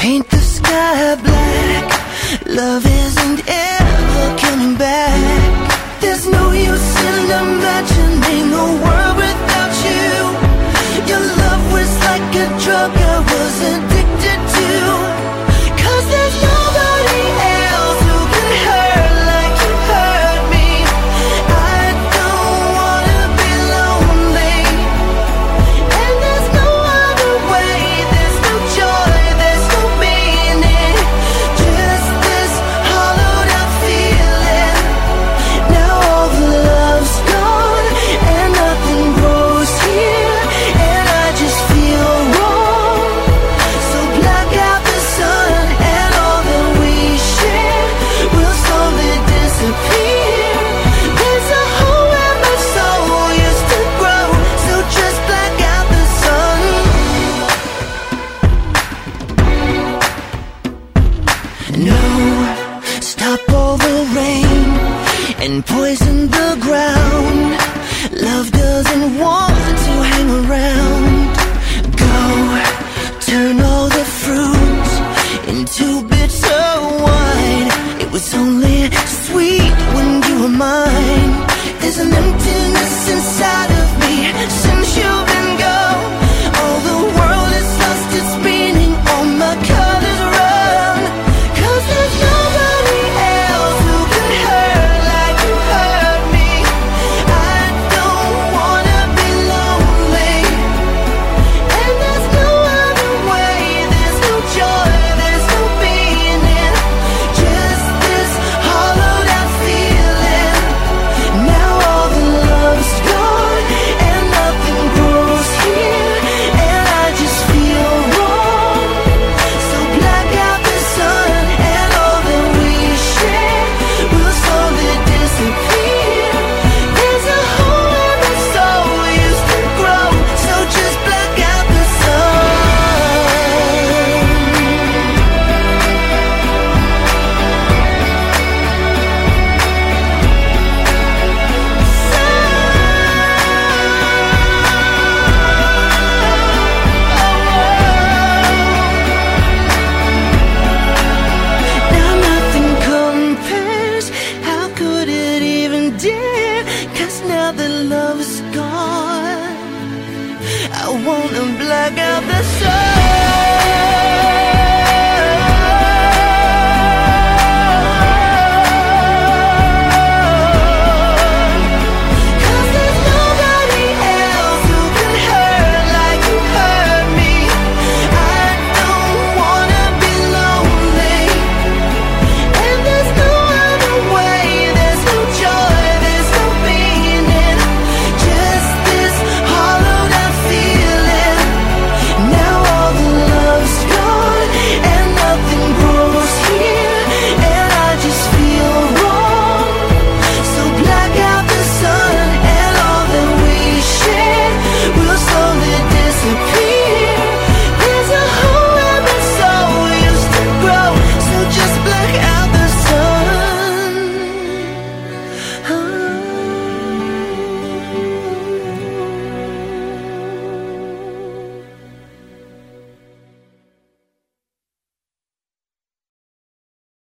Paint the sky black. Love isn't ever coming back. There's no use in imagining a world without you. Your love was like a drug I was addicted to. 'Cause there's nobody else who can hurt like you hurt me. I don't wanna be lonely. And there's no other way. There's no joy, there's no meaning. Just this hollowed out feeling. Now all the love's gone and nothing grows here. And I just feel wrong. So black out the sun and all that we share will slowly disappear. There's a hole where my soul used to grow. So just black out the sun. No, stop all the rain and poison the ground. Love doesn't want to hang around. Go, turn all the fruit into bitter wine. It was only sweet when you were mine. There's an emptiness inside of me since you've been gone. All the world has lost its meaning. All my colors run. 'Cause there's nobody else who can hurt like you hurt me. I don't wanna be lonely. And there's no other way. There's no joy, there's no meaning. Just this hollowed out feeling. Now all the love's gone and nothing grows here. And I just feel wrong. So black out the sun and all that we share will slowly disappear. There's a hole where my soul used to grow. So just black out the sun. Now nothing compares. How could it even dare? 'Cause now that love is gone, I wanna black out the